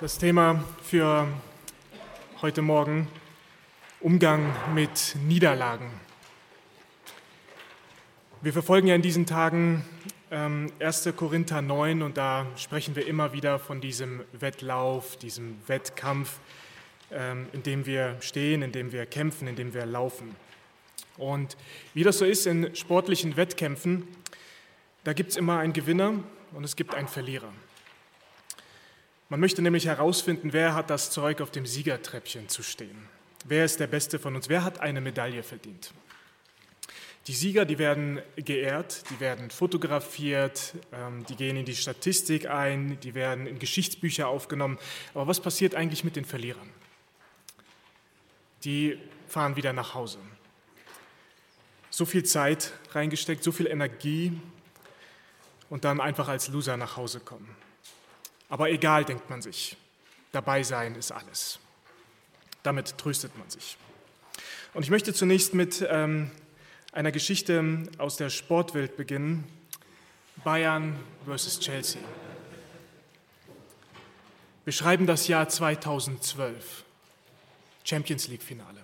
Das Thema für heute Morgen: Umgang mit Niederlagen. Wir verfolgen ja in diesen Tagen 1. Korinther 9 und da sprechen wir immer wieder von diesem Wettlauf, diesem Wettkampf, in dem wir stehen, in dem wir kämpfen, in dem wir laufen. Und wie das so ist in sportlichen Wettkämpfen, da gibt es immer einen Gewinner und es gibt einen Verlierer. Man möchte nämlich herausfinden, wer hat das Zeug, auf dem Siegertreppchen zu stehen. Wer ist der Beste von uns? Wer hat eine Medaille verdient? Die Sieger, die werden geehrt, die werden fotografiert, die gehen in die Statistik ein, die werden in Geschichtsbücher aufgenommen. Aber was passiert eigentlich mit den Verlierern? Die fahren wieder nach Hause. So viel Zeit reingesteckt, so viel Energie und dann einfach als Loser nach Hause kommen. Aber egal, denkt man sich, dabei sein ist alles. Damit tröstet man sich. Und ich möchte zunächst mit einer Geschichte aus der Sportwelt beginnen: Bayern versus Chelsea. Wir schreiben das Jahr 2012, Champions League-Finale.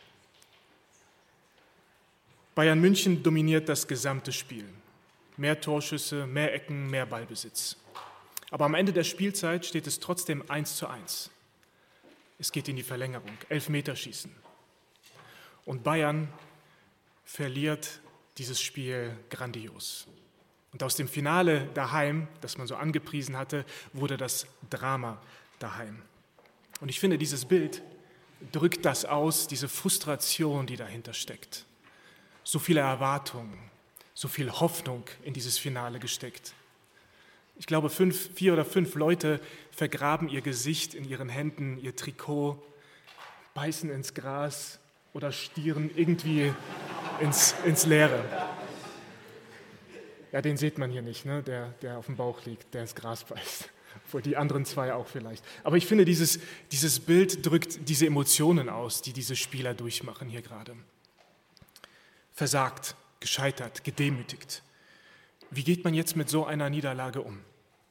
Bayern München dominiert das gesamte Spiel. Mehr Torschüsse, mehr Ecken, mehr Ballbesitz. Aber am Ende der Spielzeit steht es trotzdem 1:1. Es geht in die Verlängerung, Elfmeterschießen. Und Bayern verliert dieses Spiel grandios. Und aus dem Finale daheim, das man so angepriesen hatte, wurde das Drama daheim. Und ich finde, dieses Bild drückt das aus, diese Frustration, die dahinter steckt. So viele Erwartungen, so viel Hoffnung in dieses Finale gesteckt. Ich glaube, 4 oder 5 Leute vergraben ihr Gesicht in ihren Händen, ihr Trikot, beißen ins Gras oder stieren irgendwie ins Leere. Ja, den sieht man hier nicht, ne? Der auf dem Bauch liegt, der ins Gras beißt. Vor die anderen 2 auch vielleicht. Aber ich finde, dieses Bild drückt diese Emotionen aus, die diese Spieler durchmachen hier gerade. Versagt, gescheitert, gedemütigt. Wie geht man jetzt mit so einer Niederlage um?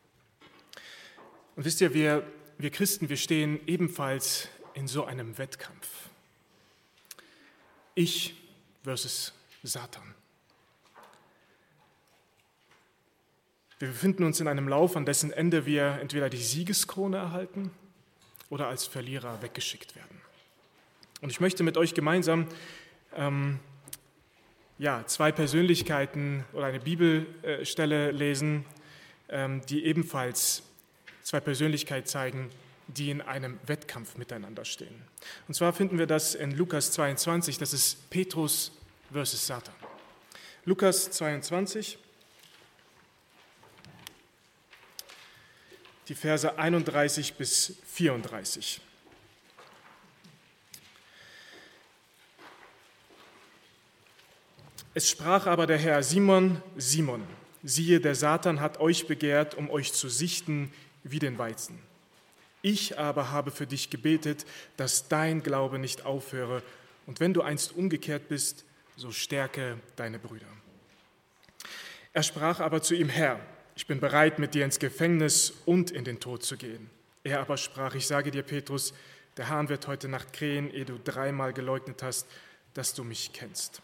Und wisst ihr, wir Christen, wir stehen ebenfalls in so einem Wettkampf. Ich versus Satan. Wir befinden uns in einem Lauf, an dessen Ende wir entweder die Siegeskrone erhalten oder als Verlierer weggeschickt werden. Und ich möchte mit euch gemeinsam 2 Persönlichkeiten oder eine Bibelstelle lesen, die ebenfalls 2 Persönlichkeiten zeigen, die in einem Wettkampf miteinander stehen. Und zwar finden wir das in Lukas 22, das ist Petrus versus Satan. Lukas 22, die Verse 31 bis 34. Es sprach aber der Herr: Simon, Simon, siehe, der Satan hat euch begehrt, um euch zu sichten wie den Weizen. Ich aber habe für dich gebetet, dass dein Glaube nicht aufhöre, und wenn du einst umgekehrt bist, so stärke deine Brüder. Er sprach aber zu ihm: Herr, ich bin bereit, mit dir ins Gefängnis und in den Tod zu gehen. Er aber sprach: Ich sage dir, Petrus, der Hahn wird heute Nacht krähen, ehe du 3-mal geleugnet hast, dass du mich kennst.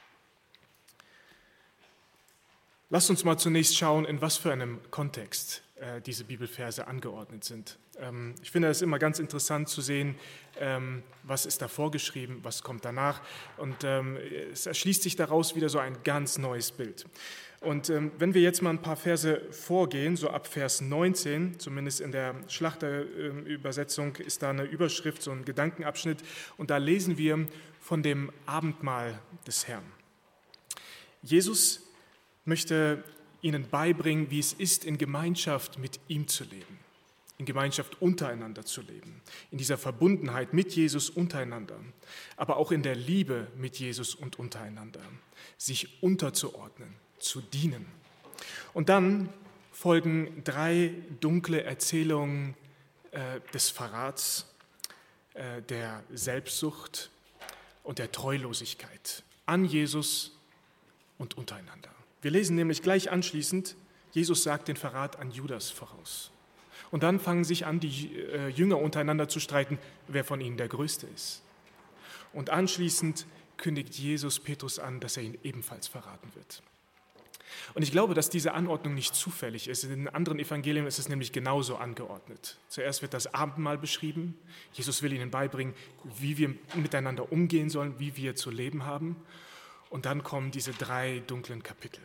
Lasst uns mal zunächst schauen, in was für einem Kontext diese Bibelverse angeordnet sind. Ich finde es immer ganz interessant zu sehen, was ist da vorgeschrieben, was kommt danach. Und es erschließt sich daraus wieder so ein ganz neues Bild. Und wenn wir jetzt mal ein paar Verse vorgehen, so ab Vers 19, zumindest in der Schlachterübersetzung ist da eine Überschrift, so ein Gedankenabschnitt, und da lesen wir von dem Abendmahl des Herrn. Jesus möchte ihnen beibringen, wie es ist, in Gemeinschaft mit ihm zu leben, in Gemeinschaft untereinander zu leben, in dieser Verbundenheit mit Jesus untereinander, aber auch in der Liebe mit Jesus und untereinander, sich unterzuordnen, zu dienen. Und dann folgen 3 dunkle Erzählungen des Verrats, der Selbstsucht und der Treulosigkeit an Jesus und untereinander. Wir lesen nämlich gleich anschließend, Jesus sagt den Verrat an Judas voraus. Und dann fangen sich an, die Jünger untereinander zu streiten, wer von ihnen der Größte ist. Und anschließend kündigt Jesus Petrus an, dass er ihn ebenfalls verraten wird. Und ich glaube, dass diese Anordnung nicht zufällig ist. In den anderen Evangelien ist es nämlich genauso angeordnet. Zuerst wird das Abendmahl beschrieben. Jesus will ihnen beibringen, wie wir miteinander umgehen sollen, wie wir zu leben haben. Und dann kommen diese 3 dunklen Kapitel.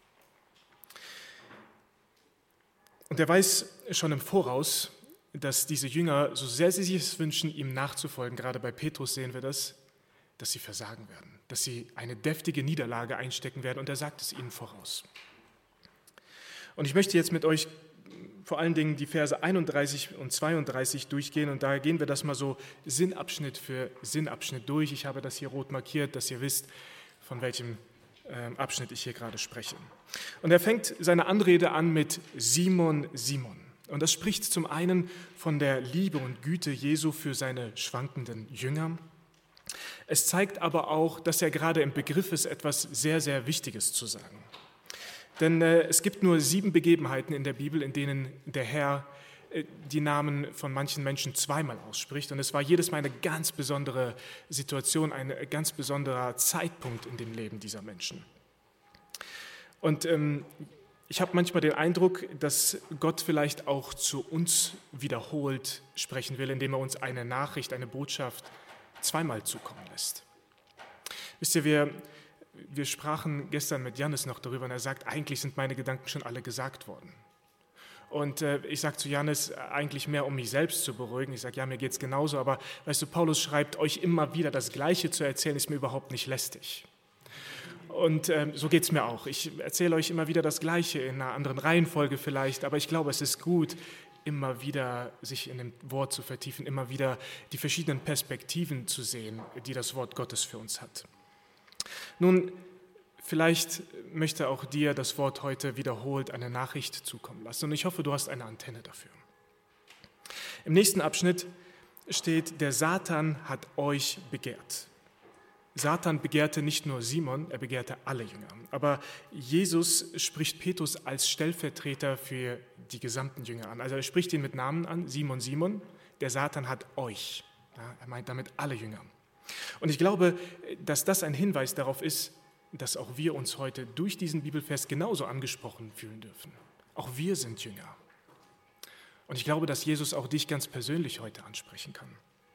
Und er weiß schon im Voraus, dass diese Jünger, so sehr sie sich es wünschen, ihm nachzufolgen, gerade bei Petrus sehen wir das, dass sie versagen werden, dass sie eine deftige Niederlage einstecken werden, und er sagt es ihnen voraus. Und ich möchte jetzt mit euch vor allen Dingen die Verse 31 und 32 durchgehen, und da gehen wir das mal so Sinnabschnitt für Sinnabschnitt durch. Ich habe das hier rot markiert, dass ihr wisst, von welchem Abschnitt ich hier gerade spreche. Und er fängt seine Anrede an mit Simon, Simon. Und das spricht zum einen von der Liebe und Güte Jesu für seine schwankenden Jünger. Es zeigt aber auch, dass er gerade im Begriff ist, etwas sehr, sehr Wichtiges zu sagen. Denn es gibt nur 7 Begebenheiten in der Bibel, in denen der Herr die Namen von manchen Menschen zweimal ausspricht. Und es war jedes Mal eine ganz besondere Situation, ein ganz besonderer Zeitpunkt in dem Leben dieser Menschen. Und ich habe manchmal den Eindruck, dass Gott vielleicht auch zu uns wiederholt sprechen will, indem er uns eine Nachricht, eine Botschaft zweimal zukommen lässt. Wisst ihr, wir sprachen gestern mit Jannis noch darüber, und er sagt, eigentlich sind meine Gedanken schon alle gesagt worden. Und ich sage zu Jannis, eigentlich mehr, um mich selbst zu beruhigen. Ich sage, ja, mir geht es genauso, aber weißt du, Paulus schreibt, euch immer wieder das Gleiche zu erzählen, ist mir überhaupt nicht lästig. Und so geht es mir auch. Ich erzähle euch immer wieder das Gleiche, in einer anderen Reihenfolge vielleicht, aber ich glaube, es ist gut, immer wieder sich in dem Wort zu vertiefen, immer wieder die verschiedenen Perspektiven zu sehen, die das Wort Gottes für uns hat. Nun, vielleicht möchte auch dir das Wort heute wiederholt eine Nachricht zukommen lassen, und ich hoffe, du hast eine Antenne dafür. Im nächsten Abschnitt steht, der Satan hat euch begehrt. Satan begehrte nicht nur Simon, er begehrte alle Jünger. Aber Jesus spricht Petrus als Stellvertreter für die gesamten Jünger an. Also er spricht ihn mit Namen an, Simon, Simon, der Satan hat euch. Ja, er meint damit alle Jünger. Und ich glaube, dass das ein Hinweis darauf ist, dass auch wir uns heute durch diesen Bibelvers genauso angesprochen fühlen dürfen. Auch wir sind Jünger. Und ich glaube, dass Jesus auch dich ganz persönlich heute ansprechen kann.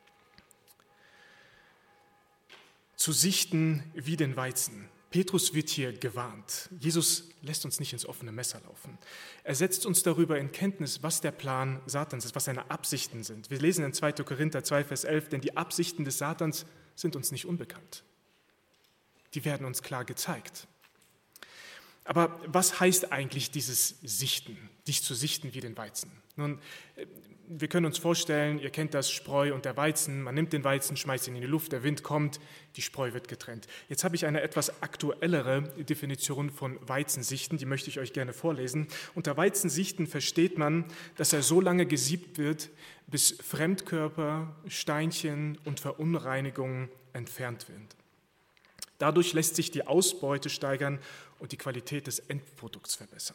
Zu sichten wie den Weizen. Petrus wird hier gewarnt. Jesus lässt uns nicht ins offene Messer laufen. Er setzt uns darüber in Kenntnis, was der Plan Satans ist, was seine Absichten sind. Wir lesen in 2. Korinther 2, Vers 11, denn die Absichten des Satans sind uns nicht unbekannt. Die werden uns klar gezeigt. Aber was heißt eigentlich dieses Sichten, dich zu sichten wie den Weizen? Nun, wir können uns vorstellen, ihr kennt das Spreu und der Weizen, man nimmt den Weizen, schmeißt ihn in die Luft, der Wind kommt, die Spreu wird getrennt. Jetzt habe ich eine etwas aktuellere Definition von Weizensichten, die möchte ich euch gerne vorlesen. Unter Weizensichten versteht man, dass er so lange gesiebt wird, bis Fremdkörper, Steinchen und Verunreinigungen entfernt werden. Dadurch lässt sich die Ausbeute steigern und die Qualität des Endprodukts verbessern.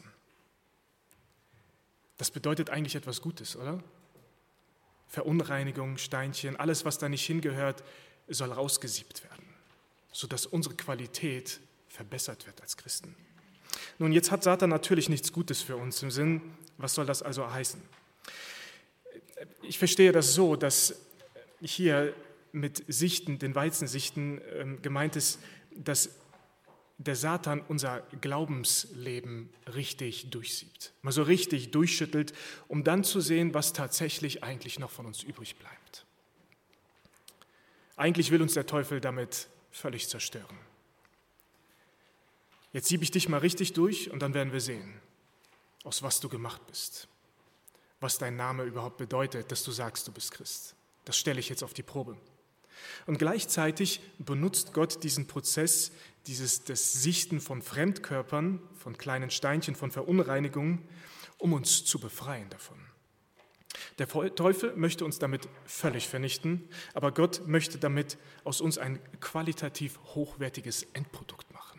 Das bedeutet eigentlich etwas Gutes, oder? Verunreinigung, Steinchen, alles, was da nicht hingehört, soll rausgesiebt werden, sodass unsere Qualität verbessert wird als Christen. Nun, jetzt hat Satan natürlich nichts Gutes für uns im Sinn. Was soll das also heißen? Ich verstehe das so, dass hier mit Sichten, den Weizensichten, gemeint ist, dass der Satan unser Glaubensleben richtig durchsiebt, mal so richtig durchschüttelt, um dann zu sehen, was tatsächlich eigentlich noch von uns übrig bleibt. Eigentlich will uns der Teufel damit völlig zerstören. Jetzt siebe ich dich mal richtig durch und dann werden wir sehen, aus was du gemacht bist, was dein Name überhaupt bedeutet, dass du sagst, du bist Christ. Das stelle ich jetzt auf die Probe. Und gleichzeitig benutzt Gott diesen Prozess, das Sichten von Fremdkörpern, von kleinen Steinchen, von Verunreinigungen, um uns zu befreien davon. Der Teufel möchte uns damit völlig vernichten, aber Gott möchte damit aus uns ein qualitativ hochwertiges Endprodukt machen.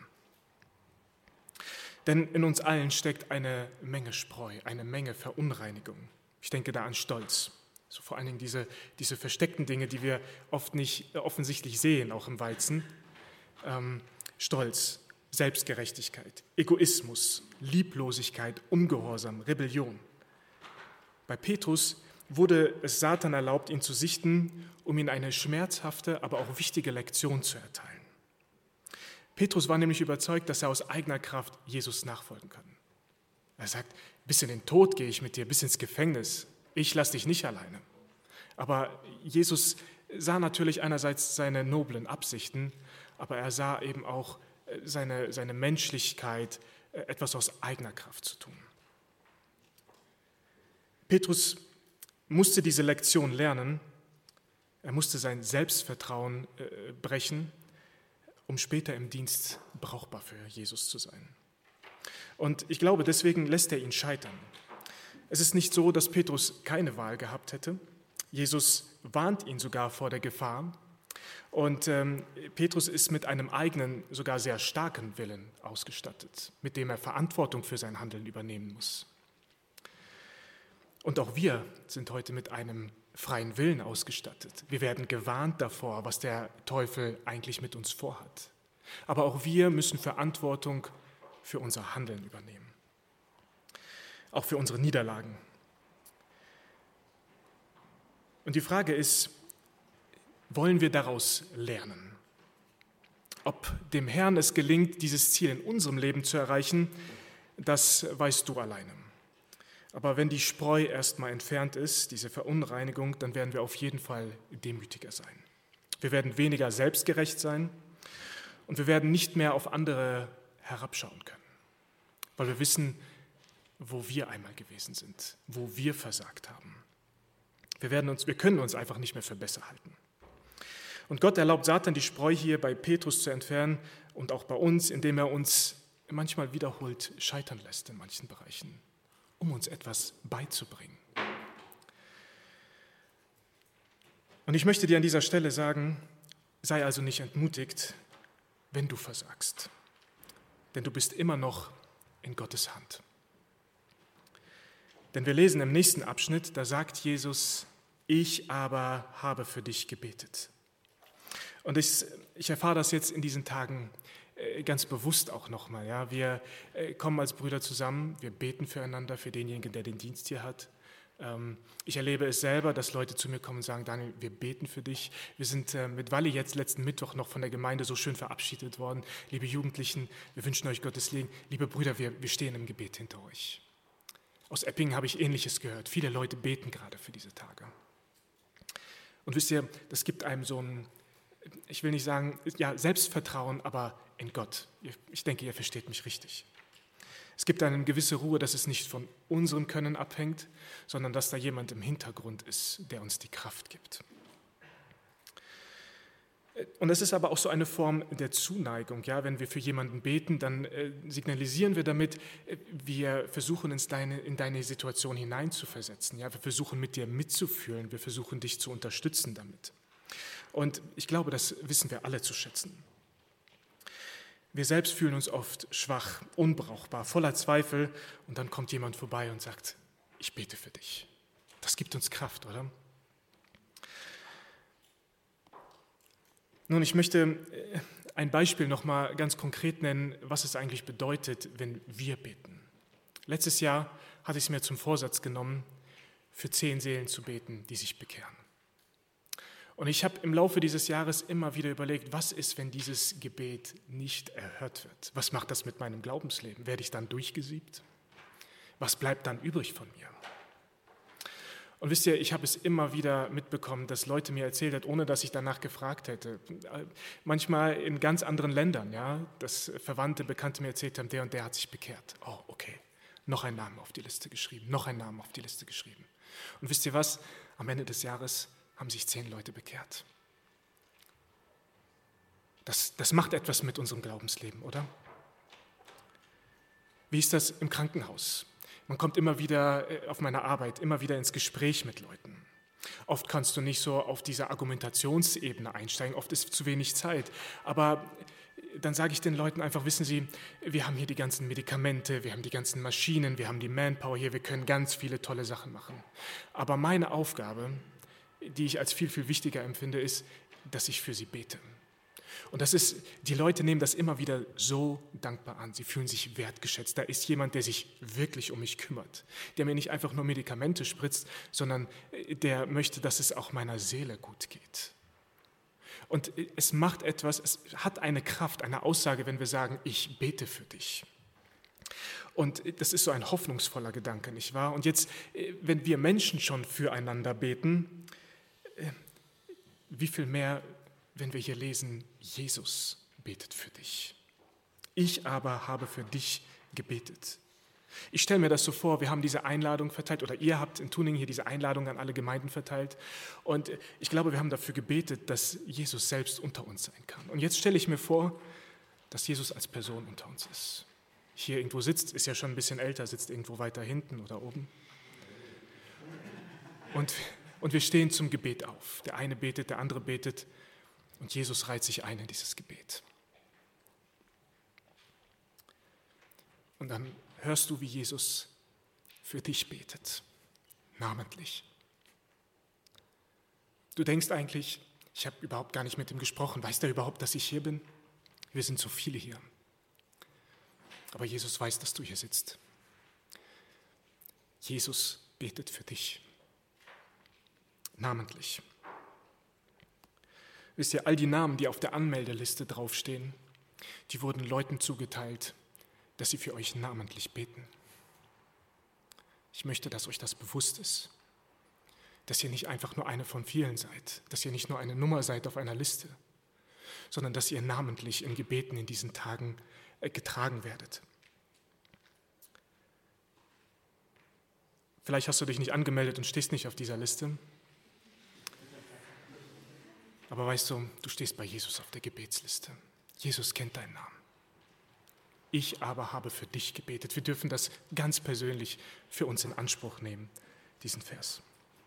Denn in uns allen steckt eine Menge Spreu, eine Menge Verunreinigung. Ich denke da an Stolz. So vor allen Dingen diese versteckten Dinge, die wir oft nicht offensichtlich sehen, auch im Weizen. Stolz, Selbstgerechtigkeit, Egoismus, Lieblosigkeit, Ungehorsam, Rebellion. Bei Petrus wurde es Satan erlaubt, ihn zu sichten, um ihm eine schmerzhafte, aber auch wichtige Lektion zu erteilen. Petrus war nämlich überzeugt, dass er aus eigener Kraft Jesus nachfolgen kann. Er sagt, bis in den Tod gehe ich mit dir, bis ins Gefängnis. Ich lasse dich nicht alleine. Aber Jesus sah natürlich einerseits seine noblen Absichten, aber er sah eben auch seine Menschlichkeit, etwas aus eigener Kraft zu tun. Petrus musste diese Lektion lernen, er musste sein Selbstvertrauen brechen, um später im Dienst brauchbar für Jesus zu sein. Und ich glaube, deswegen lässt er ihn scheitern. Es ist nicht so, dass Petrus keine Wahl gehabt hätte. Jesus warnt ihn sogar vor der Gefahr. Und Petrus ist mit einem eigenen, sogar sehr starken Willen ausgestattet, mit dem er Verantwortung für sein Handeln übernehmen muss. Und auch wir sind heute mit einem freien Willen ausgestattet. Wir werden gewarnt davor, was der Teufel eigentlich mit uns vorhat. Aber auch wir müssen Verantwortung für unser Handeln übernehmen. Auch für unsere Niederlagen. Und die Frage ist, wollen wir daraus lernen? Ob dem Herrn es gelingt, dieses Ziel in unserem Leben zu erreichen, das weißt du alleine. Aber wenn die Spreu erstmal entfernt ist, diese Verunreinigung, dann werden wir auf jeden Fall demütiger sein. Wir werden weniger selbstgerecht sein und wir werden nicht mehr auf andere herabschauen können, weil wir wissen, wo wir einmal gewesen sind, wo wir versagt haben. Wir können uns einfach nicht mehr für besser halten. Und Gott erlaubt Satan, die Spreu hier bei Petrus zu entfernen und auch bei uns, indem er uns manchmal wiederholt scheitern lässt in manchen Bereichen, um uns etwas beizubringen. Und ich möchte dir an dieser Stelle sagen, sei also nicht entmutigt, wenn du versagst, denn du bist immer noch in Gottes Hand. Denn wir lesen im nächsten Abschnitt, da sagt Jesus, ich aber habe für dich gebetet. Und ich erfahre das jetzt in diesen Tagen ganz bewusst auch nochmal. Ja? Wir kommen als Brüder zusammen, wir beten füreinander, für denjenigen, der den Dienst hier hat. Ich erlebe es selber, dass Leute zu mir kommen und sagen, Daniel, wir beten für dich. Wir sind mit Walli jetzt letzten Mittwoch noch von der Gemeinde so schön verabschiedet worden. Liebe Jugendlichen, wir wünschen euch Gottes Segen. Liebe Brüder, wir stehen im Gebet hinter euch. Aus Eppingen habe ich Ähnliches gehört. Viele Leute beten gerade für diese Tage. Und wisst ihr, das gibt einem so ein, ich will nicht sagen, ja, Selbstvertrauen, aber in Gott. Ich denke, ihr versteht mich richtig. Es gibt eine gewisse Ruhe, dass es nicht von unserem Können abhängt, sondern dass da jemand im Hintergrund ist, der uns die Kraft gibt. Und es ist aber auch so eine Form der Zuneigung. Ja? Wenn wir für jemanden beten, dann signalisieren wir damit, wir versuchen in deine Situation hineinzuversetzen. Ja? Wir versuchen mit dir mitzufühlen, wir versuchen dich zu unterstützen damit. Und ich glaube, das wissen wir alle zu schätzen. Wir selbst fühlen uns oft schwach, unbrauchbar, voller Zweifel und dann kommt jemand vorbei und sagt, ich bete für dich. Das gibt uns Kraft, oder? Nun, ich möchte ein Beispiel noch mal ganz konkret nennen, was es eigentlich bedeutet, wenn wir beten. Letztes Jahr hatte ich es mir zum Vorsatz genommen, für 10 Seelen zu beten, die sich bekehren. Und ich habe im Laufe dieses Jahres immer wieder überlegt, was ist, wenn dieses Gebet nicht erhört wird? Was macht das mit meinem Glaubensleben? Werde ich dann durchgesiebt? Was bleibt dann übrig von mir? Und wisst ihr, ich habe es immer wieder mitbekommen, dass Leute mir erzählt haben, ohne dass ich danach gefragt hätte. Manchmal in ganz anderen Ländern, ja, dass Verwandte, Bekannte mir erzählt haben, der und der hat sich bekehrt. Oh, okay, noch ein Name auf die Liste geschrieben, noch ein Name auf die Liste geschrieben. Und wisst ihr was? Am Ende des Jahres haben sich 10 Leute bekehrt. Das macht etwas mit unserem Glaubensleben, oder? Wie ist das im Krankenhaus? Man kommt immer wieder auf meiner Arbeit, immer wieder ins Gespräch mit Leuten. Oft kannst du nicht so auf dieser Argumentationsebene einsteigen, oft ist zu wenig Zeit. Aber dann sage ich den Leuten einfach, wissen Sie, wir haben hier die ganzen Medikamente, wir haben die ganzen Maschinen, wir haben die Manpower hier, wir können ganz viele tolle Sachen machen. Aber meine Aufgabe, die ich als viel, viel wichtiger empfinde, ist, dass ich für sie bete. Und die Leute nehmen das immer wieder so dankbar an. Sie fühlen sich wertgeschätzt. Da ist jemand, der sich wirklich um mich kümmert, der mir nicht einfach nur Medikamente spritzt, sondern der möchte, dass es auch meiner Seele gut geht. Und es macht etwas, es hat eine Kraft, eine Aussage, wenn wir sagen, ich bete für dich. Und das ist so ein hoffnungsvoller Gedanke, nicht wahr? Und jetzt, wenn wir Menschen schon füreinander beten, wie viel mehr, wenn wir hier lesen, Jesus betet für dich. Ich aber habe für dich gebetet. Ich stelle mir das so vor, wir haben diese Einladung verteilt, oder ihr habt in Tuning hier diese Einladung an alle Gemeinden verteilt. Und ich glaube, wir haben dafür gebetet, dass Jesus selbst unter uns sein kann. Und jetzt stelle ich mir vor, dass Jesus als Person unter uns ist. Hier irgendwo sitzt, ist ja schon ein bisschen älter, sitzt irgendwo weiter hinten oder oben. Und wir stehen zum Gebet auf. Der eine betet, der andere betet. Und Jesus reiht sich ein in dieses Gebet. Und dann hörst du, wie Jesus für dich betet, namentlich. Du denkst eigentlich, ich habe überhaupt gar nicht mit ihm gesprochen. Weiß der überhaupt, dass ich hier bin? Wir sind so viele hier. Aber Jesus weiß, dass du hier sitzt. Jesus betet für dich, namentlich. Wisst ihr, all die Namen, die auf der Anmeldeliste draufstehen, die wurden Leuten zugeteilt, dass sie für euch namentlich beten. Ich möchte, dass euch das bewusst ist, dass ihr nicht einfach nur eine von vielen seid, dass ihr nicht nur eine Nummer seid auf einer Liste, sondern dass ihr namentlich in Gebeten in diesen Tagen getragen werdet. Vielleicht hast du dich nicht angemeldet und stehst nicht auf dieser Liste. Aber weißt du, du stehst bei Jesus auf der Gebetsliste. Jesus kennt deinen Namen. Ich aber habe für dich gebetet. Wir dürfen das ganz persönlich für uns in Anspruch nehmen, diesen Vers.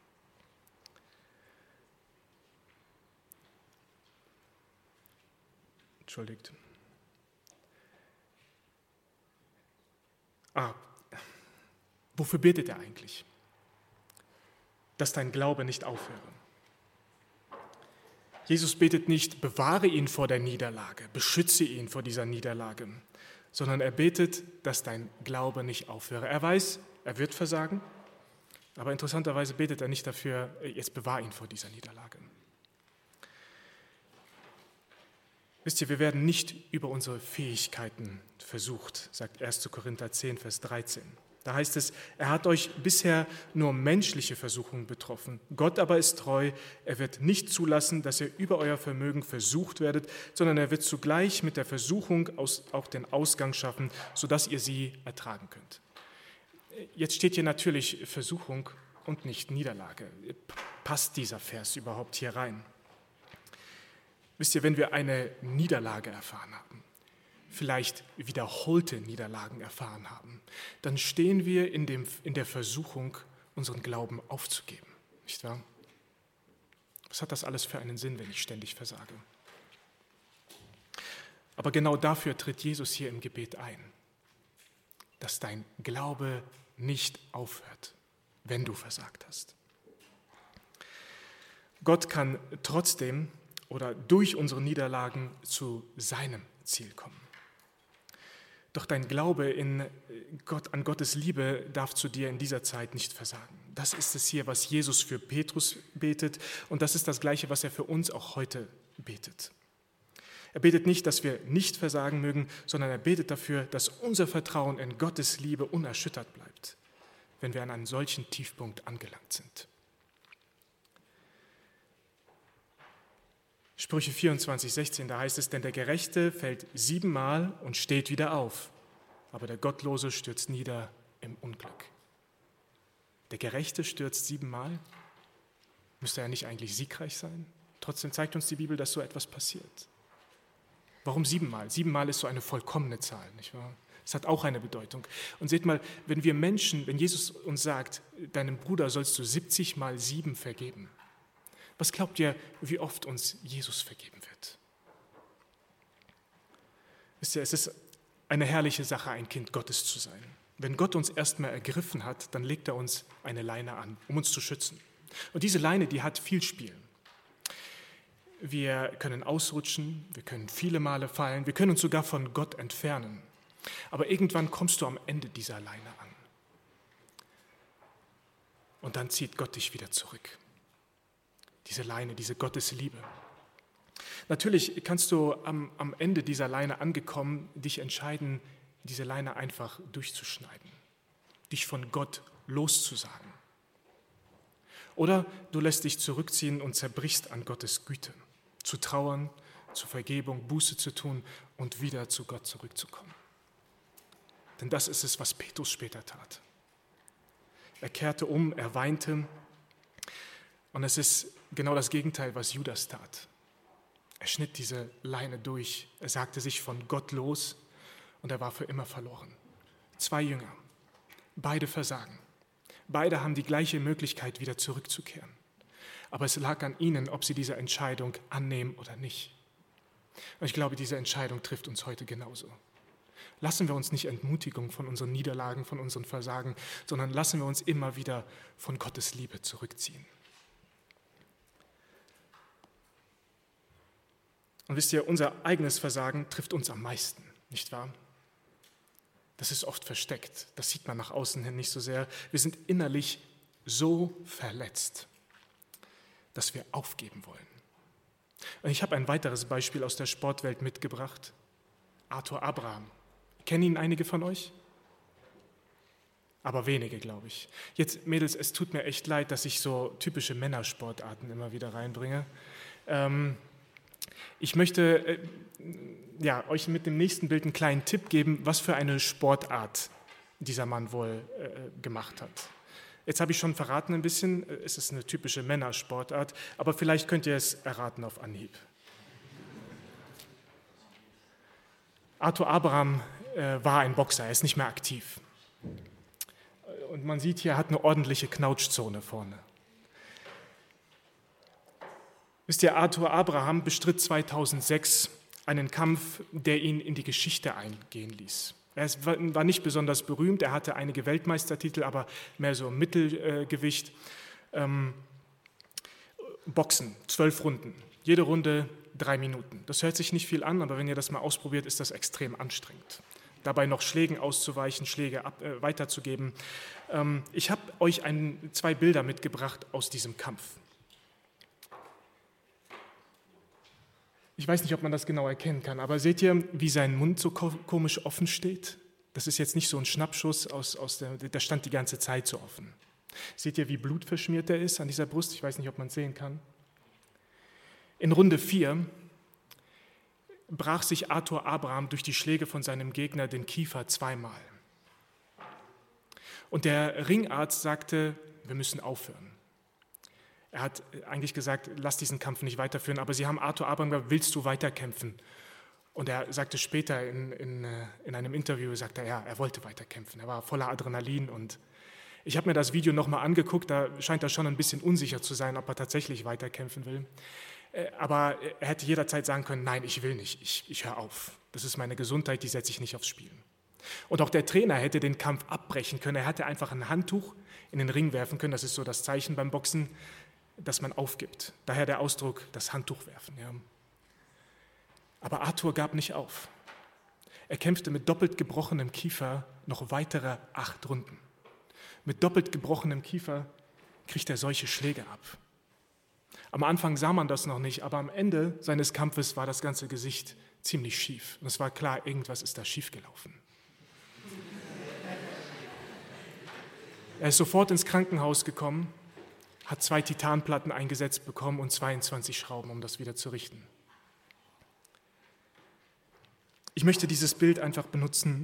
Entschuldigt. Wofür betet er eigentlich? Dass dein Glaube nicht aufhöre. Jesus betet nicht, bewahre ihn vor der Niederlage, beschütze ihn vor dieser Niederlage, sondern er betet, dass dein Glaube nicht aufhöre. Er weiß, er wird versagen, aber interessanterweise betet er nicht dafür, jetzt bewahre ihn vor dieser Niederlage. Wisst ihr, wir werden nicht über unsere Fähigkeiten versucht, sagt 1. Korinther 10, Vers 13. Da heißt es, er hat euch bisher nur menschliche Versuchungen betroffen. Gott aber ist treu, er wird nicht zulassen, dass ihr über euer Vermögen versucht werdet, sondern er wird zugleich mit der Versuchung auch den Ausgang schaffen, sodass ihr sie ertragen könnt. Jetzt steht hier natürlich Versuchung und nicht Niederlage. Passt dieser Vers überhaupt hier rein? Wisst ihr, wenn wir eine Niederlage erfahren haben, vielleicht wiederholte Niederlagen erfahren haben, dann stehen wir in der Versuchung, unseren Glauben aufzugeben, nicht wahr? Was hat das alles für einen Sinn, wenn ich ständig versage? Aber genau dafür tritt Jesus hier im Gebet ein, dass dein Glaube nicht aufhört, wenn du versagt hast. Gott kann trotzdem oder durch unsere Niederlagen zu seinem Ziel kommen. Doch dein Glaube an Gottes Liebe darf zu dir in dieser Zeit nicht versagen. Das ist es hier, was Jesus für Petrus betet, und das ist das Gleiche, was er für uns auch heute betet. Er betet nicht, dass wir nicht versagen mögen, sondern er betet dafür, dass unser Vertrauen in Gottes Liebe unerschüttert bleibt, wenn wir an einen solchen Tiefpunkt angelangt sind. Sprüche 24,16, da heißt es, denn der Gerechte fällt 7-mal und steht wieder auf, aber der Gottlose stürzt nieder im Unglück. Der Gerechte stürzt 7-mal, müsste er nicht eigentlich siegreich sein? Trotzdem zeigt uns die Bibel, dass so etwas passiert. Warum 7-mal? 7-mal ist so eine vollkommene Zahl, nicht wahr? Es hat auch eine Bedeutung. Und seht mal, wenn Jesus uns sagt, deinem Bruder sollst du 70 mal 7 vergeben, was glaubt ihr, wie oft uns Jesus vergeben wird? Wisst ihr, es ist eine herrliche Sache, ein Kind Gottes zu sein. Wenn Gott uns erstmal ergriffen hat, dann legt er uns eine Leine an, um uns zu schützen. Und diese Leine, die hat viel Spiel. Wir können ausrutschen, wir können viele Male fallen, wir können uns sogar von Gott entfernen. Aber irgendwann kommst du am Ende dieser Leine an. Und dann zieht Gott dich wieder zurück. Diese Leine, diese Gottesliebe. Natürlich kannst du am Ende dieser Leine angekommen, dich entscheiden, diese Leine einfach durchzuschneiden, dich von Gott loszusagen. Oder du lässt dich zurückziehen und zerbrichst an Gottes Güte, zu trauern, zur Vergebung, Buße zu tun und wieder zu Gott zurückzukommen. Denn das ist es, was Petrus später tat. Er kehrte um, er weinte und es ist genau das Gegenteil, was Judas tat. Er schnitt diese Leine durch, er sagte sich von Gott los und er war für immer verloren. 2 Jünger, beide versagen. Beide haben die gleiche Möglichkeit, wieder zurückzukehren. Aber es lag an ihnen, ob sie diese Entscheidung annehmen oder nicht. Und ich glaube, diese Entscheidung trifft uns heute genauso. Lassen wir uns nicht Entmutigung von unseren Niederlagen, von unseren Versagen, sondern lassen wir uns immer wieder von Gottes Liebe zurückziehen. Und wisst ihr, unser eigenes Versagen trifft uns am meisten, nicht wahr? Das ist oft versteckt, das sieht man nach außen hin nicht so sehr. Wir sind innerlich so verletzt, dass wir aufgeben wollen. Und ich habe ein weiteres Beispiel aus der Sportwelt mitgebracht. Arthur Abraham. Kennen ihn einige von euch? Aber wenige, glaube ich. Jetzt, Mädels, es tut mir echt leid, dass ich so typische Männersportarten immer wieder reinbringe. Ich möchte euch mit dem nächsten Bild einen kleinen Tipp geben, was für eine Sportart dieser Mann wohl gemacht hat. Jetzt habe ich schon verraten ein bisschen, es ist eine typische Männersportart, aber vielleicht könnt ihr es erraten auf Anhieb. Arthur Abraham war ein Boxer, er ist nicht mehr aktiv. Und man sieht hier, er hat eine ordentliche Knautschzone vorne. Wisst ihr, Arthur Abraham bestritt 2006 einen Kampf, der ihn in die Geschichte eingehen ließ. Er war nicht besonders berühmt, er hatte einige Weltmeistertitel, aber mehr so im Mittelgewicht. Boxen, 12 Runden, jede Runde 3 Minuten. Das hört sich nicht viel an, aber wenn ihr das mal ausprobiert, ist das extrem anstrengend. Dabei noch Schlägen auszuweichen, Schläge weiterzugeben. Ich habe euch 2 Bilder mitgebracht aus diesem Kampf. Ich weiß nicht, ob man das genau erkennen kann, aber seht ihr, wie sein Mund so komisch offen steht? Das ist jetzt nicht so ein Schnappschuss, der stand die ganze Zeit so offen. Seht ihr, wie blutverschmiert er ist an dieser Brust? Ich weiß nicht, ob man es sehen kann. In Runde 4 brach sich Arthur Abraham durch die Schläge von seinem Gegner den Kiefer 2-mal. Und der Ringarzt sagte, wir müssen aufhören. Er hat eigentlich gesagt, lass diesen Kampf nicht weiterführen, aber sie haben Arthur Abraham gesagt, willst du weiterkämpfen? Und er sagte später in einem Interview, sagte er wollte weiterkämpfen. Er war voller Adrenalin und ich habe mir das Video nochmal angeguckt, da scheint er schon ein bisschen unsicher zu sein, ob er tatsächlich weiterkämpfen will. Aber er hätte jederzeit sagen können, nein, ich will nicht, ich höre auf. Das ist meine Gesundheit, die setze ich nicht aufs Spiel. Und auch der Trainer hätte den Kampf abbrechen können. Er hätte einfach ein Handtuch in den Ring werfen können. Das ist so das Zeichen beim Boxen, dass man aufgibt. Daher der Ausdruck, das Handtuch werfen. Ja. Aber Arthur gab nicht auf. Er kämpfte mit doppelt gebrochenem Kiefer noch weitere 8 Runden. Mit doppelt gebrochenem Kiefer kriegt er solche Schläge ab. Am Anfang sah man das noch nicht, aber am Ende seines Kampfes war das ganze Gesicht ziemlich schief. Und es war klar, irgendwas ist da schiefgelaufen. Er ist sofort ins Krankenhaus gekommen, hat 2 Titanplatten eingesetzt bekommen und 22 Schrauben, um das wieder zu richten. Ich möchte dieses Bild einfach benutzen,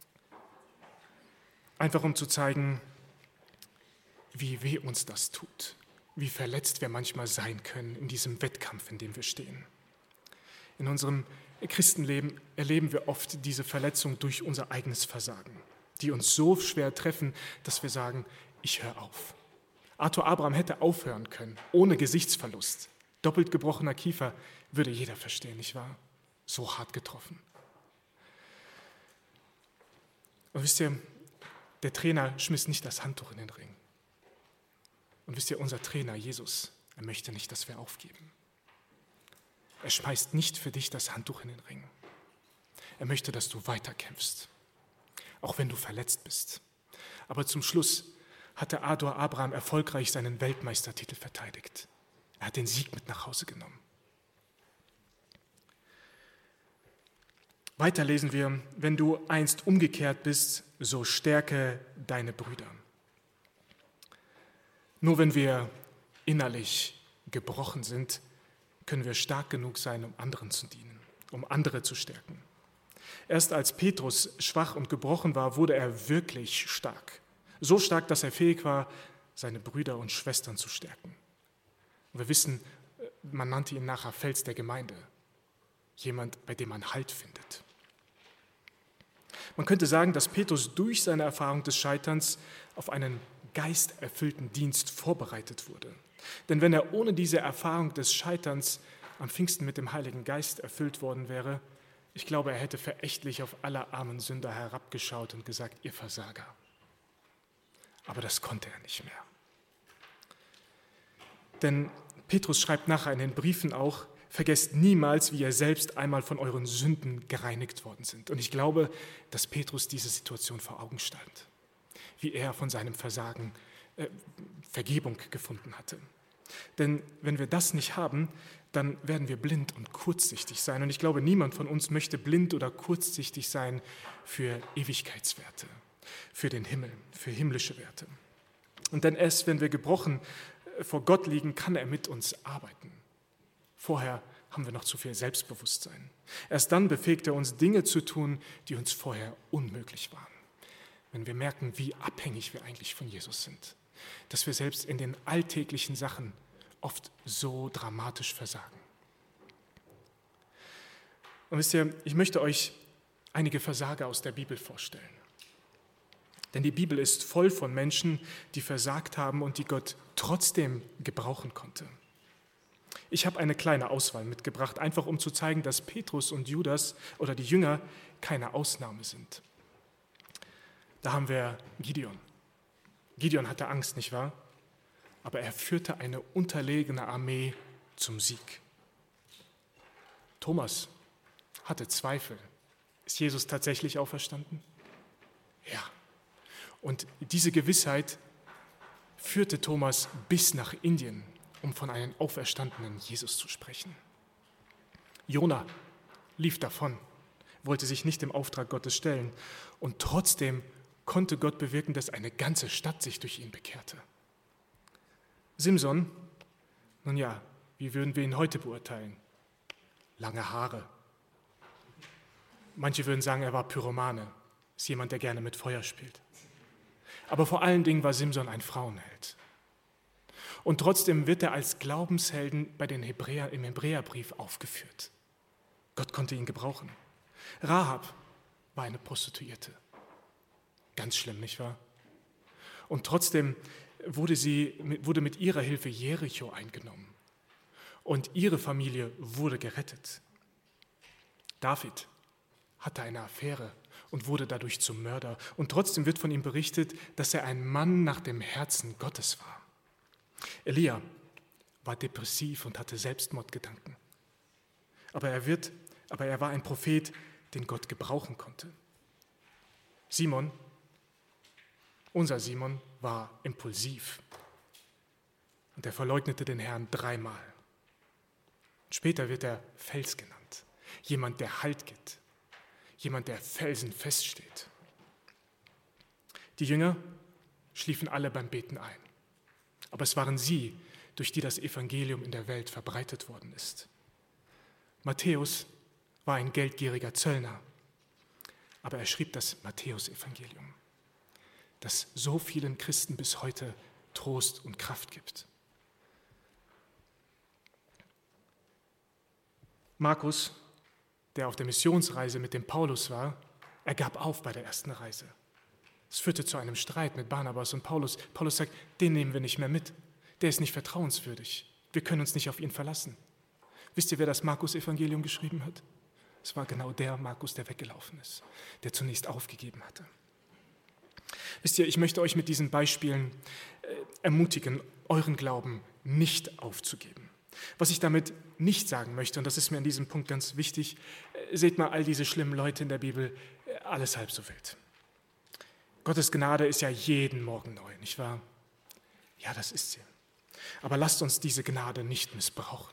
einfach um zu zeigen, wie weh uns das tut, wie verletzt wir manchmal sein können in diesem Wettkampf, in dem wir stehen. In unserem Christenleben erleben wir oft diese Verletzung durch unser eigenes Versagen, die uns so schwer treffen, dass wir sagen, ich höre auf. Arthur Abraham hätte aufhören können, ohne Gesichtsverlust. Doppelt gebrochener Kiefer würde jeder verstehen, nicht wahr? So hart getroffen. Und wisst ihr, der Trainer schmiss nicht das Handtuch in den Ring. Und wisst ihr, unser Trainer, Jesus, er möchte nicht, dass wir aufgeben. Er schmeißt nicht für dich das Handtuch in den Ring. Er möchte, dass du weiterkämpfst, auch wenn du verletzt bist. Aber zum Schluss hatte Ador Abraham erfolgreich seinen Weltmeistertitel verteidigt. Er hat den Sieg mit nach Hause genommen. Weiter lesen wir, wenn du einst umgekehrt bist, so stärke deine Brüder. Nur wenn wir innerlich gebrochen sind, können wir stark genug sein, um anderen zu dienen, um andere zu stärken. Erst als Petrus schwach und gebrochen war, wurde er wirklich stark. So stark, dass er fähig war, seine Brüder und Schwestern zu stärken. Und wir wissen, man nannte ihn nachher Fels der Gemeinde. Jemand, bei dem man Halt findet. Man könnte sagen, dass Petrus durch seine Erfahrung des Scheiterns auf einen geisterfüllten Dienst vorbereitet wurde. Denn wenn er ohne diese Erfahrung des Scheiterns am Pfingsten mit dem Heiligen Geist erfüllt worden wäre, ich glaube, er hätte verächtlich auf alle armen Sünder herabgeschaut und gesagt, ihr Versager. Aber das konnte er nicht mehr. Denn Petrus schreibt nachher in den Briefen auch, vergesst niemals, wie ihr selbst einmal von euren Sünden gereinigt worden sind. Und ich glaube, dass Petrus diese Situation vor Augen stand, wie er von seinem Versagen Vergebung gefunden hatte. Denn wenn wir das nicht haben, dann werden wir blind und kurzsichtig sein. Und ich glaube, niemand von uns möchte blind oder kurzsichtig sein für Ewigkeitswerte, für den Himmel, für himmlische Werte. Und denn erst, wenn wir gebrochen vor Gott liegen, kann er mit uns arbeiten. Vorher haben wir noch zu viel Selbstbewusstsein. Erst dann befähigt er uns, Dinge zu tun, die uns vorher unmöglich waren. Wenn wir merken, wie abhängig wir eigentlich von Jesus sind. Dass wir selbst in den alltäglichen Sachen oft so dramatisch versagen. Und wisst ihr, ich möchte euch einige Versager aus der Bibel vorstellen. Denn die Bibel ist voll von Menschen, die versagt haben und die Gott trotzdem gebrauchen konnte. Ich habe eine kleine Auswahl mitgebracht, einfach um zu zeigen, dass Petrus und Judas oder die Jünger keine Ausnahme sind. Da haben wir Gideon. Gideon hatte Angst, nicht wahr? Aber er führte eine unterlegene Armee zum Sieg. Thomas hatte Zweifel. Ist Jesus tatsächlich auferstanden? Ja. Und diese Gewissheit führte Thomas bis nach Indien, um von einem auferstandenen Jesus zu sprechen. Jona lief davon, wollte sich nicht dem Auftrag Gottes stellen und trotzdem konnte Gott bewirken, dass eine ganze Stadt sich durch ihn bekehrte. Simson, nun ja, wie würden wir ihn heute beurteilen? Lange Haare. Manche würden sagen, er war Pyromane, ist jemand, der gerne mit Feuer spielt. Aber vor allen Dingen war Simson ein Frauenheld. Und trotzdem wird er als Glaubenshelden bei den im Hebräerbrief aufgeführt. Gott konnte ihn gebrauchen. Rahab war eine Prostituierte. Ganz schlimm, nicht wahr? Und trotzdem wurde mit ihrer Hilfe Jericho eingenommen. Und ihre Familie wurde gerettet. David hatte eine Affäre und wurde dadurch zum Mörder. Und trotzdem wird von ihm berichtet, dass er ein Mann nach dem Herzen Gottes war. Elia war depressiv und hatte Selbstmordgedanken. Aber er war ein Prophet, den Gott gebrauchen konnte. Simon, unser Simon, war impulsiv. Und er verleugnete den Herrn 3-mal. Später wird er Fels genannt. Jemand, der Halt gibt. Jemand, der felsenfest steht. Die Jünger schliefen alle beim Beten ein. Aber es waren sie, durch die das Evangelium in der Welt verbreitet worden ist. Matthäus war ein geldgieriger Zöllner, aber er schrieb das Matthäus-Evangelium, das so vielen Christen bis heute Trost und Kraft gibt. Markus, der auf der Missionsreise mit dem Paulus war, er gab auf bei der ersten Reise. Es führte zu einem Streit mit Barnabas und Paulus. Paulus sagt, den nehmen wir nicht mehr mit. Der ist nicht vertrauenswürdig. Wir können uns nicht auf ihn verlassen. Wisst ihr, wer das Markus-Evangelium geschrieben hat? Es war genau der Markus, der weggelaufen ist, der zunächst aufgegeben hatte. Wisst ihr, ich möchte euch mit diesen Beispielen ermutigen, euren Glauben nicht aufzugeben. Was ich damit nicht sagen möchte, und das ist mir an diesem Punkt ganz wichtig, seht mal all diese schlimmen Leute in der Bibel, alles halb so wild. Gottes Gnade ist ja jeden Morgen neu, nicht wahr? Ja, das ist sie. Aber lasst uns diese Gnade nicht missbrauchen.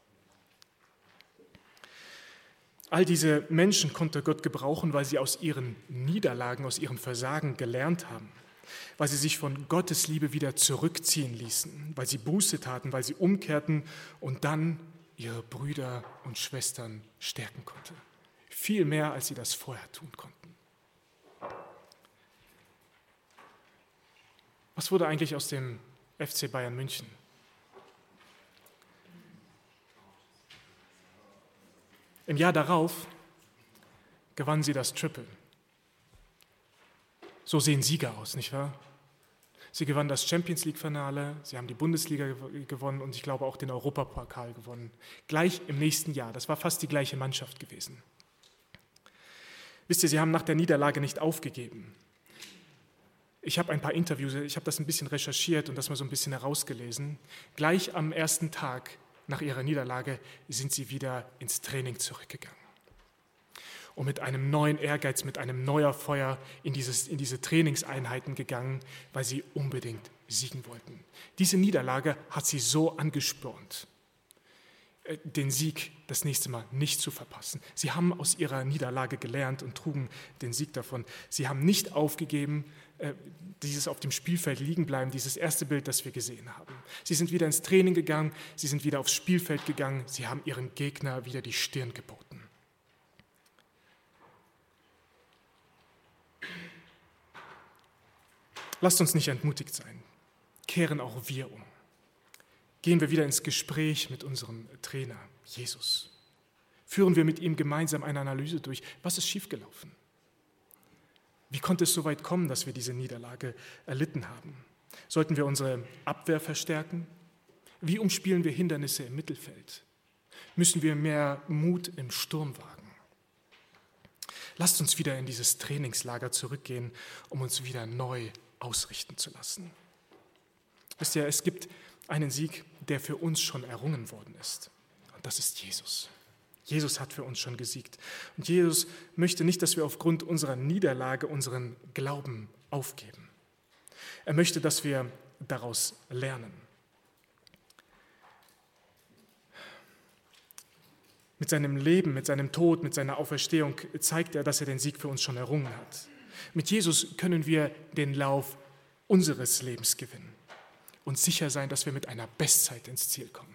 All diese Menschen konnte Gott gebrauchen, weil sie aus ihren Niederlagen, aus ihrem Versagen gelernt haben, weil sie sich von Gottes Liebe wieder zurückziehen ließen, weil sie Buße taten, weil sie umkehrten und dann ihre Brüder und Schwestern stärken konnte. Viel mehr, als sie das vorher tun konnten. Was wurde eigentlich aus dem FC Bayern München? Im Jahr darauf gewannen sie das Triple. So sehen Sieger aus, nicht wahr? Sie gewannen das Champions-League-Finale, sie haben die Bundesliga gewonnen und ich glaube auch den Europapokal gewonnen. Gleich im nächsten Jahr, das war fast die gleiche Mannschaft gewesen. Wisst ihr, sie haben nach der Niederlage nicht aufgegeben. Ich habe ein paar Interviews, ich habe das ein bisschen recherchiert und das mal so ein bisschen herausgelesen. Gleich am ersten Tag nach ihrer Niederlage sind sie wieder ins Training zurückgegangen. Und mit einem neuen Ehrgeiz, mit einem neuen Feuer in diese Trainingseinheiten gegangen, weil sie unbedingt siegen wollten. Diese Niederlage hat sie so angespornt, den Sieg das nächste Mal nicht zu verpassen. Sie haben aus ihrer Niederlage gelernt und trugen den Sieg davon. Sie haben nicht aufgegeben, dieses auf dem Spielfeld liegen bleiben, dieses erste Bild, das wir gesehen haben. Sie sind wieder ins Training gegangen, sie sind wieder aufs Spielfeld gegangen, sie haben ihren Gegner wieder die Stirn geboten. Lasst uns nicht entmutigt sein. Kehren auch wir um. Gehen wir wieder ins Gespräch mit unserem Trainer, Jesus. Führen wir mit ihm gemeinsam eine Analyse durch. Was ist schiefgelaufen? Wie konnte es so weit kommen, dass wir diese Niederlage erlitten haben? Sollten wir unsere Abwehr verstärken? Wie umspielen wir Hindernisse im Mittelfeld? Müssen wir mehr Mut im Sturm wagen? Lasst uns wieder in dieses Trainingslager zurückgehen, um uns wieder neu ausrichten zu lassen. Wisst ihr, es gibt einen Sieg, der für uns schon errungen worden ist. Und das ist Jesus. Jesus hat für uns schon gesiegt. Und Jesus möchte nicht, dass wir aufgrund unserer Niederlage unseren Glauben aufgeben. Er möchte, dass wir daraus lernen. Mit seinem Leben, mit seinem Tod, mit seiner Auferstehung zeigt er, dass er den Sieg für uns schon errungen hat. Mit Jesus können wir den Lauf unseres Lebens gewinnen und sicher sein, dass wir mit einer Bestzeit ins Ziel kommen.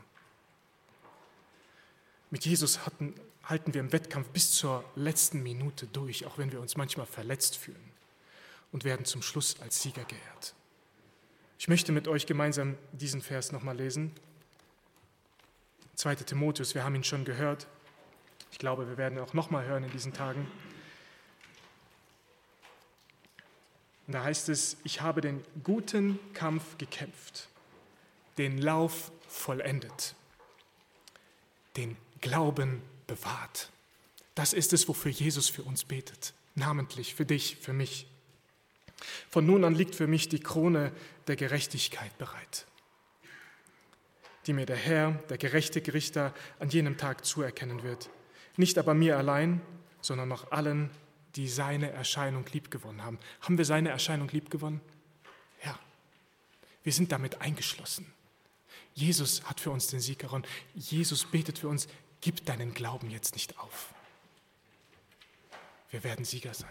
Mit Jesus halten wir im Wettkampf bis zur letzten Minute durch, auch wenn wir uns manchmal verletzt fühlen, und werden zum Schluss als Sieger geehrt. Ich möchte mit euch gemeinsam diesen Vers nochmal lesen. 2. Timotheus, wir haben ihn schon gehört. Ich glaube, wir werden ihn auch nochmal hören in diesen Tagen. Und da heißt es, ich habe den guten Kampf gekämpft, den Lauf vollendet, den Glauben bewahrt. Das ist es, wofür Jesus für uns betet, namentlich für dich, für mich. Von nun an liegt für mich die Krone der Gerechtigkeit bereit, die mir der Herr, der gerechte Richter, an jenem Tag zuerkennen wird. Nicht aber mir allein, sondern auch allen, die seine Erscheinung liebgewonnen haben. Haben wir seine Erscheinung liebgewonnen? Ja, wir sind damit eingeschlossen. Jesus hat für uns den Sieg errungen. Jesus betet für uns, gib deinen Glauben jetzt nicht auf. Wir werden Sieger sein.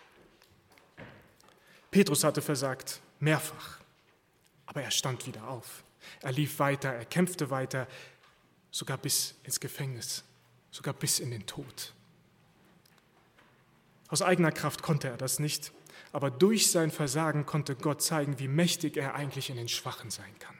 Petrus hatte versagt, mehrfach, aber er stand wieder auf. Er lief weiter, er kämpfte weiter, sogar bis ins Gefängnis, sogar bis in den Tod. Aus eigener Kraft konnte er das nicht, aber durch sein Versagen konnte Gott zeigen, wie mächtig er eigentlich in den Schwachen sein kann.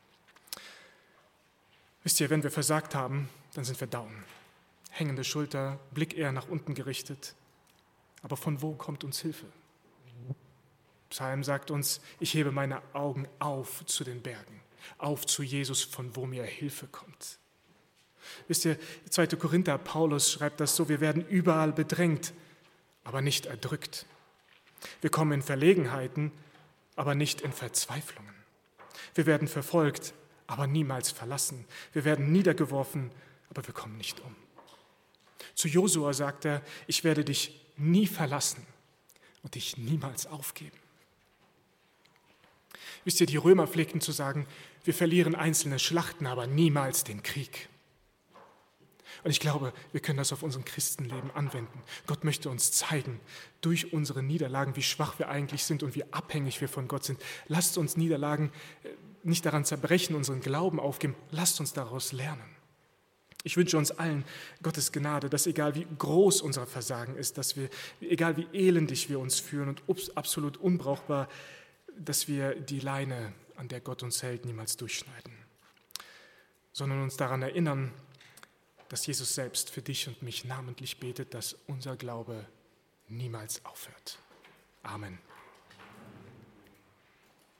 Wisst ihr, wenn wir versagt haben, dann sind wir down. Hängende Schulter, Blick eher nach unten gerichtet. Aber von wo kommt uns Hilfe? Psalm sagt uns, ich hebe meine Augen auf zu den Bergen, auf zu Jesus, von wo mir Hilfe kommt. Wisst ihr, 2. Korinther, Paulus schreibt das so, wir werden überall bedrängt, aber nicht erdrückt. Wir kommen in Verlegenheiten, aber nicht in Verzweiflungen. Wir werden verfolgt, aber niemals verlassen. Wir werden niedergeworfen, aber wir kommen nicht um. Zu Josua sagt er, ich werde dich nie verlassen und dich niemals aufgeben. Wisst ihr, die Römer pflegten zu sagen, wir verlieren einzelne Schlachten, aber niemals den Krieg. Und ich glaube, wir können das auf unserem Christenleben anwenden. Gott möchte uns zeigen, durch unsere Niederlagen, wie schwach wir eigentlich sind und wie abhängig wir von Gott sind. Lasst uns Niederlagen nicht daran zerbrechen, unseren Glauben aufgeben. Lasst uns daraus lernen. Ich wünsche uns allen Gottes Gnade, dass egal wie groß unser Versagen ist, dass wir, egal wie elendig wir uns fühlen und absolut unbrauchbar, dass wir die Leine, an der Gott uns hält, niemals durchschneiden, sondern uns daran erinnern, dass Jesus selbst für dich und mich namentlich betet, dass unser Glaube niemals aufhört. Amen.